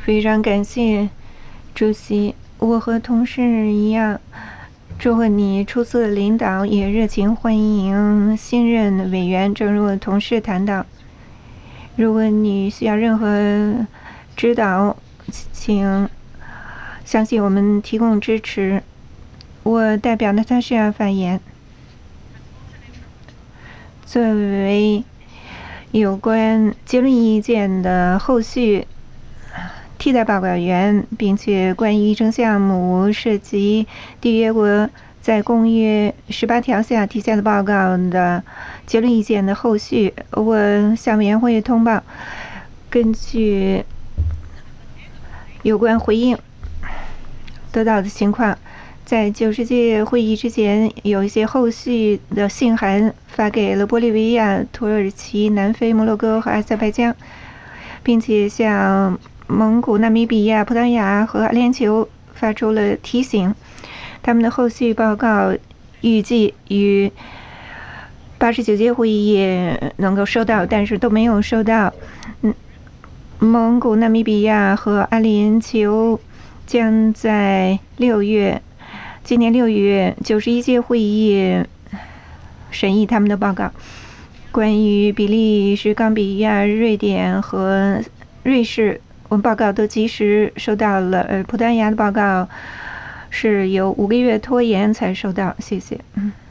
非常感谢，主席。我和同事一样，祝贺你出色的领导，也热情欢迎新任委员。正如同事谈到，如果你需要任何指导，请相信我们提供支持。我代表纳塔夏发言。作为有关结论意见的后续替代报告员，并且关于议程项目涉及缔约国在公约18条下提交的报告的结论意见的后续，我向委员会通报，根据有关回应得到的情况，在90届会议之前，有一些后续的信函发给了玻利维亚、土耳其、南非、摩洛哥和阿塞拜疆，并且向蒙古、纳米比亚、葡萄牙和阿联酋发出了提醒。他们的后续报告预计于89届会议能够收到，但是都没有收到。蒙古、纳米比亚和阿联酋将在今年6月91届会议审议他们的报告。关于比利时、冈比亚、瑞典和瑞士，我们报告都及时收到了，葡萄牙的报告是有5个月拖延才收到。谢谢。